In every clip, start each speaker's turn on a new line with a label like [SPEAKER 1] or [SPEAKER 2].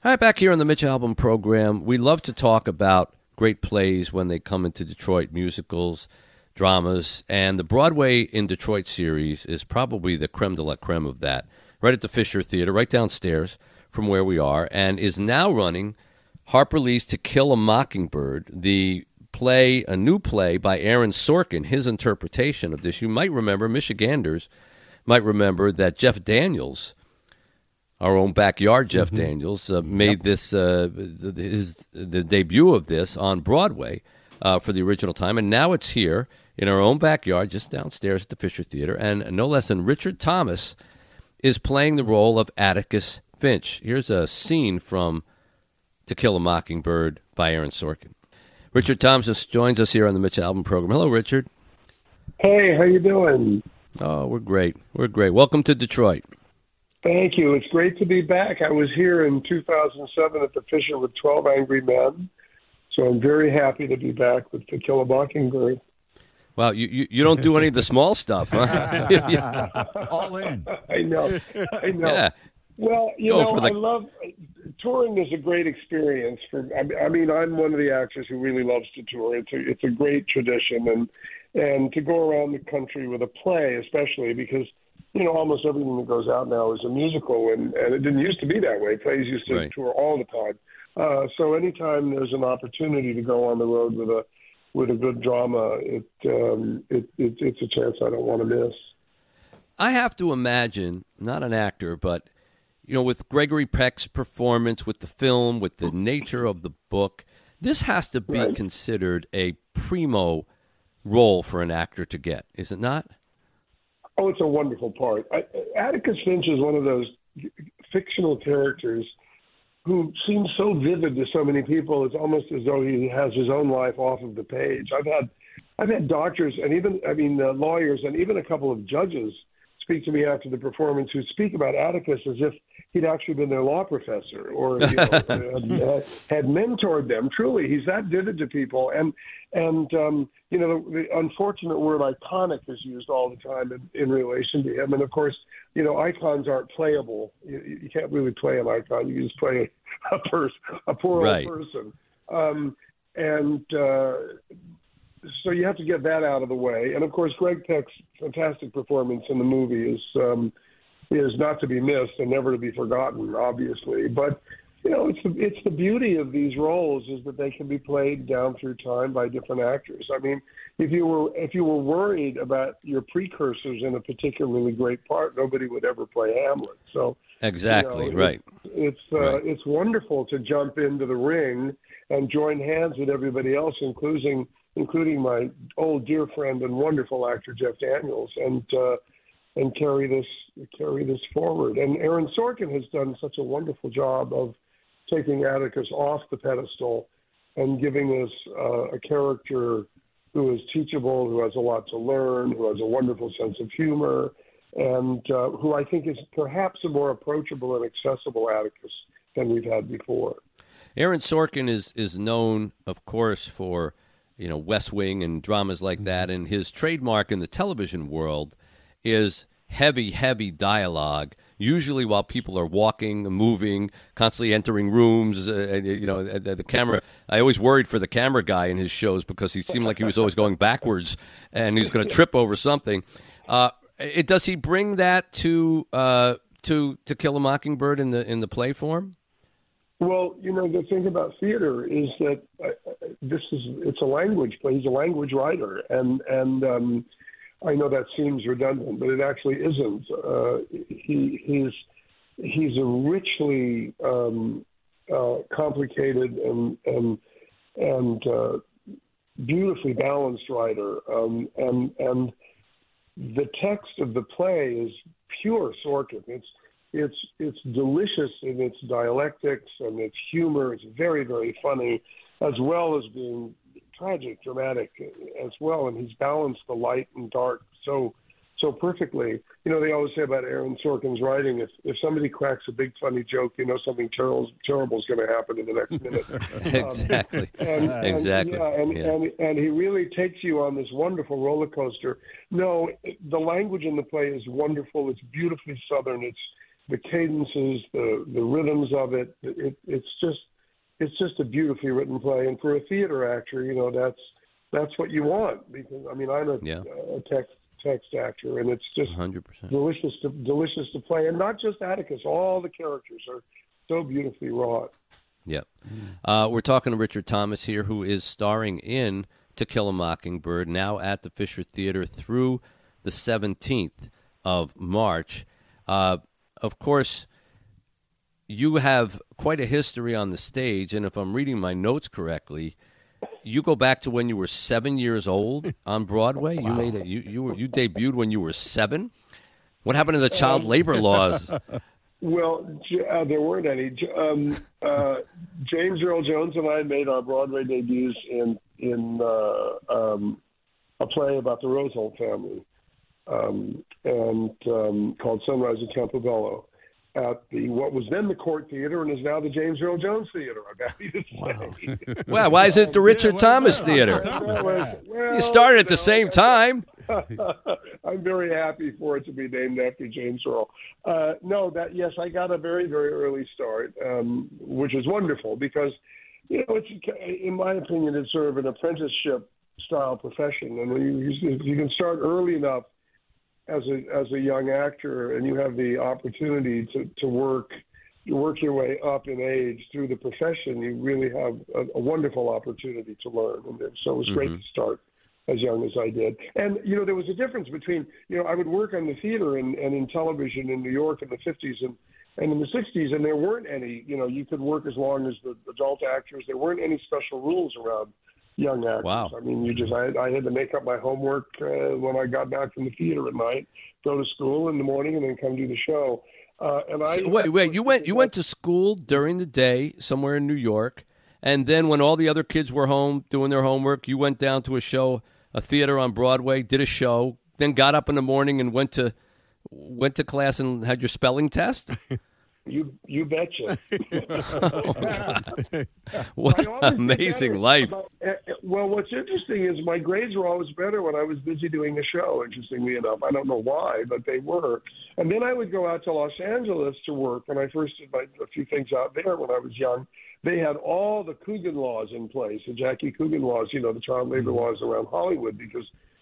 [SPEAKER 1] All right, back here on the Mitch Albom program, we love to talk about great plays when they come into Detroit, musicals, dramas, and the Broadway in Detroit series is probably the creme de la creme of that, right at the Fisher Theater, right downstairs from where we are, and is now running Harper Lee's To Kill a Mockingbird, the play, a new play by Aaron Sorkin, his interpretation of this. You might remember, Michiganders might remember that Jeff Daniels, our own backyard Jeff Daniels, made this the debut of this on Broadway for the original time, and now it's here in our own backyard, just downstairs at the Fisher Theater, and no less than Richard Thomas is playing the role of Atticus Finch. Here's a scene from To Kill a Mockingbird by Aaron Sorkin. Richard Thomas joins us here on the Mitch Albom program. Hello, Richard.
[SPEAKER 2] Hey, how you doing?
[SPEAKER 1] Oh, we're great. We're great. Welcome to Detroit.
[SPEAKER 2] Thank you. It's great to be back. I was here in 2007 at the Fisher with 12 Angry Men, so I'm very happy to be back with To Kill a Mockingbird.
[SPEAKER 1] Wow, you don't do any of the small stuff, huh?
[SPEAKER 3] All in.
[SPEAKER 2] I know.
[SPEAKER 1] Yeah.
[SPEAKER 2] Well, I love touring is a great experience. I mean, I'm one of the actors who really loves to tour. It's a great tradition, and to go around the country with a play, especially because almost everything that goes out now is a musical, and it didn't used to be that way. Plays used to tour all the time. So anytime there's an opportunity to go on the road with a good drama, it's a chance I don't want to miss.
[SPEAKER 1] I have to imagine, not an actor, but with Gregory Peck's performance, with the film, with the nature of the book, this has to be considered a primo role for an actor to get, is it not?
[SPEAKER 2] Oh, it's a wonderful part. Atticus Finch is one of those fictional characters who seems so vivid to so many people. It's almost as though he has his own life off of the page. I've had doctors and even lawyers and even a couple of judges speak to me after the performance who speak about Atticus as if he'd actually been their law professor or had mentored them. Truly, he's that vivid to people. And the unfortunate word iconic is used all the time in relation to him. And of course, icons aren't playable. You can't really play an icon. You just play a poor old person. So you have to get that out of the way. And of course, Greg Peck's fantastic performance in the movie is not to be missed and never to be forgotten, obviously. But it's the beauty of these roles is that they can be played down through time by different actors. I mean, if you were worried about your precursors in a particularly great part, nobody would ever play Hamlet. So
[SPEAKER 1] exactly right.
[SPEAKER 2] It's wonderful to jump into the ring and join hands with everybody else, including my old dear friend and wonderful actor Jeff Daniels, and carry this forward. And Aaron Sorkin has done such a wonderful job of taking Atticus off the pedestal and giving us a character who is teachable, who has a lot to learn, who has a wonderful sense of humor, and who I think is perhaps a more approachable and accessible Atticus than we've had before.
[SPEAKER 1] Aaron Sorkin is known, of course, for West Wing and dramas like that, and his trademark in the television world is heavy dialogue, usually while people are walking, moving, constantly entering rooms. The camera, I always worried for the camera guy in his shows because he seemed like he was always going backwards and he was going to trip over something. Does he bring that to Kill a Mockingbird in the play form?
[SPEAKER 2] Well, the thing about theater is that it's a language play. He's a language writer, and I know that seems redundant, but it actually isn't. He's a richly complicated and beautifully balanced writer, and the text of the play is pure Sorkin. It's delicious in its dialectics and its humor. It's very, very funny, as well as being tragic, dramatic as well. And he's balanced the light and dark so perfectly. They always say about Aaron Sorkin's writing, if somebody cracks a big funny joke, something terrible is going to happen in the next minute.
[SPEAKER 1] Exactly. Exactly.
[SPEAKER 2] And he really takes you on this wonderful roller coaster. No, the language in the play is wonderful. It's beautifully Southern. the cadences, the rhythms of it. It's just a beautifully written play. And for a theater actor, that's what you want, because I'm a text actor, and it's just
[SPEAKER 1] 100%.
[SPEAKER 2] delicious to play. And not just Atticus, all the characters are so beautifully wrought.
[SPEAKER 1] Yep. We're talking to Richard Thomas here, who is starring in To Kill a Mockingbird, now at the Fisher Theater through the 17th of March. Of course, you have quite a history on the stage, and if I'm reading my notes correctly, you go back to when you were 7 years old on Broadway. Wow. You debuted when you were 7. What happened to the child labor laws?
[SPEAKER 2] Well, there weren't any. James Earl Jones and I made our Broadway debuts in a play about the Roosevelt family, called Sunrise at Campobello, at what was then the Court Theater and is now the James Earl Jones Theater, I'm happy to say.
[SPEAKER 1] Wow. Wow, why is it the Richard Thomas Theater? You started at the same time.
[SPEAKER 2] I'm very happy for it to be named after James Earl. Yes, I got a very, very early start, which is wonderful because, it's, in my opinion, it's sort of an apprenticeship-style profession. And if you can start early enough as a young actor, and you have the opportunity to work your way up in age through the profession, you really have a wonderful opportunity to learn. And so it was great to start as young as I did. And, there was a difference between, I would work on the theater and in television in New York in the 50s and in the 60s, and there weren't any, you could work as long as the adult actors. There weren't any special rules around young actors.
[SPEAKER 1] Wow.
[SPEAKER 2] I mean, I had to make up my homework when I got back from the theater at night, go to school in the morning, and then come do the show.
[SPEAKER 1] Wait, you went to school during the day somewhere in New York, and then when all the other kids were home doing their homework, you went down to a theater on Broadway, did a show, then got up in the morning and went to class and had your spelling test?
[SPEAKER 2] You betcha.
[SPEAKER 1] Oh, God. What an amazing life.
[SPEAKER 2] Well, what's interesting is my grades were always better when I was busy doing a show, interestingly enough. I don't know why, but they were. And then I would go out to Los Angeles to work, and I first did a few things out there when I was young. They had all the Coogan laws in place, the Jackie Coogan laws, the child labor laws around Hollywood, because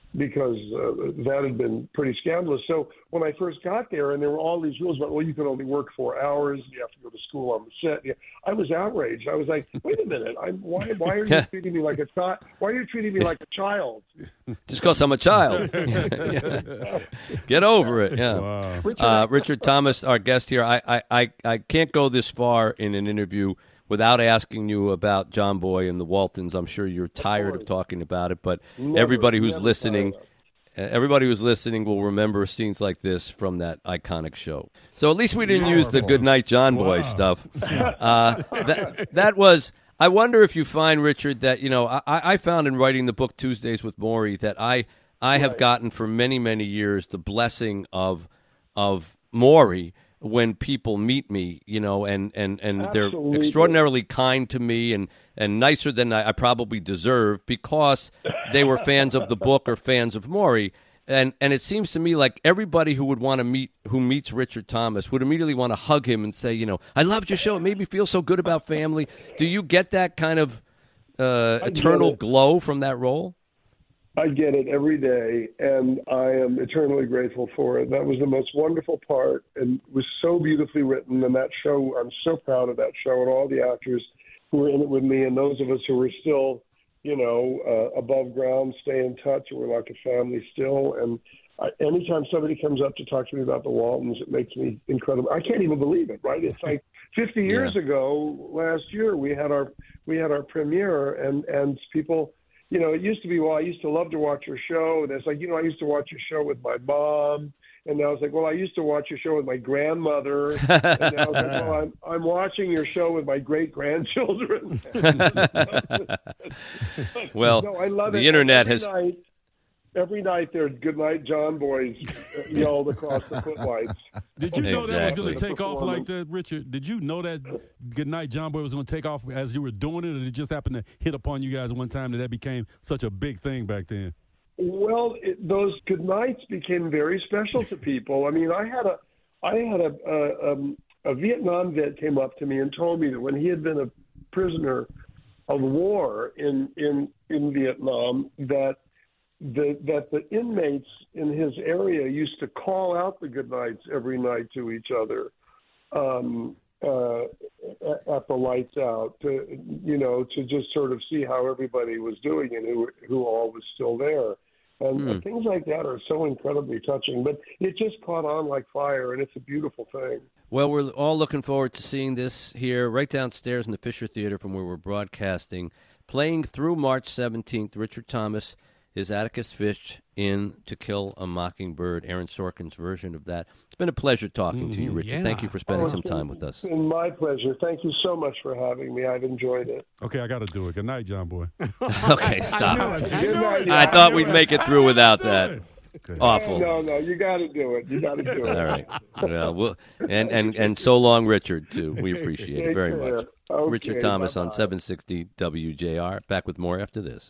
[SPEAKER 2] that had been pretty scandalous. So when I first got there, and there were all these rules about, you can only work 4 hours, you have to go to school on the set. I was outraged. I was like, wait a minute, why are you treating me like a child? Why are you treating me like a child?
[SPEAKER 1] Just because I'm a child. Get over it. Yeah.
[SPEAKER 3] Wow.
[SPEAKER 1] Richard Thomas, our guest here. I can't go this far in an interview without asking you about John Boy and the Waltons. I'm sure you're tired of talking about it, but everybody who's listening will remember scenes like this from that iconic show. So at least we didn't use the Goodnight John Boy stuff. That was. I wonder if you find, Richard, that I found in writing the book Tuesdays with Maury that I have gotten for many, many years the blessing of Maury when people meet me, and they're extraordinarily kind to me and nicer than I probably deserve because they were fans of the book or fans of Maury. And it seems to me like everybody who meets Richard Thomas would immediately want to hug him and say, I loved your show. It made me feel so good about family. Do you get that kind of eternal glow from that role?
[SPEAKER 2] I get it every day, and I am eternally grateful for it. That was the most wonderful part, and was so beautifully written. And that show, I'm so proud of that show, and all the actors who were in it with me, and those of us who were still, above ground, stay in touch. We're like a family still. And anytime somebody comes up to talk to me about the Waltons, it makes me incredible. I can't even believe it. Right? It's like 50 years ago, last year, we had our premiere, and people. It used to be, I used to love to watch your show. And it's like, I used to watch your show with my mom. And now it's like, I used to watch your show with my grandmother. And now it's like, I'm watching your show with my great-grandchildren.
[SPEAKER 1] Well,
[SPEAKER 2] no, I love
[SPEAKER 1] the
[SPEAKER 2] it.
[SPEAKER 1] Internet
[SPEAKER 2] Every night there, Goodnight John Boys yelled across the footlights.
[SPEAKER 3] Did you know that was going to take off like that, Richard? Did you know that Goodnight John Boy was going to take off as you were doing it, or did it just happen to hit upon you guys one time that became such a big thing back then? Well,
[SPEAKER 2] those Goodnights became very special to people. I mean, I I had a Vietnam vet came up to me and told me that when he had been a prisoner of war in Vietnam, that the inmates in his area used to call out the good nights every night to each other at the lights out, to just sort of see how everybody was doing and who all was still there. And things like that are so incredibly touching. But it just caught on like fire, and it's a beautiful thing.
[SPEAKER 1] Well, we're all looking forward to seeing this here right downstairs in the Fisher Theater from where we're broadcasting. Playing through March 17th, Richard Thomas, his Atticus Finch in To Kill a Mockingbird, Aaron Sorkin's version of that. It's been a pleasure talking to you, Richard.
[SPEAKER 4] Yeah.
[SPEAKER 1] Thank you for spending some time with us.
[SPEAKER 2] It's been my pleasure. Thank you so much for having me. I've enjoyed it.
[SPEAKER 3] Okay, I got to do it. Good night, John Boy.
[SPEAKER 1] Okay, stop.
[SPEAKER 2] Good night.
[SPEAKER 1] I thought we'd make it through without that. Awful.
[SPEAKER 2] No, you got to do it. You got to do it.
[SPEAKER 1] All right. Well, and so long, Richard, too. We appreciate it very much.
[SPEAKER 2] Okay,
[SPEAKER 1] Richard Thomas
[SPEAKER 2] bye-bye.
[SPEAKER 1] on 760 WJR. Back with more after this.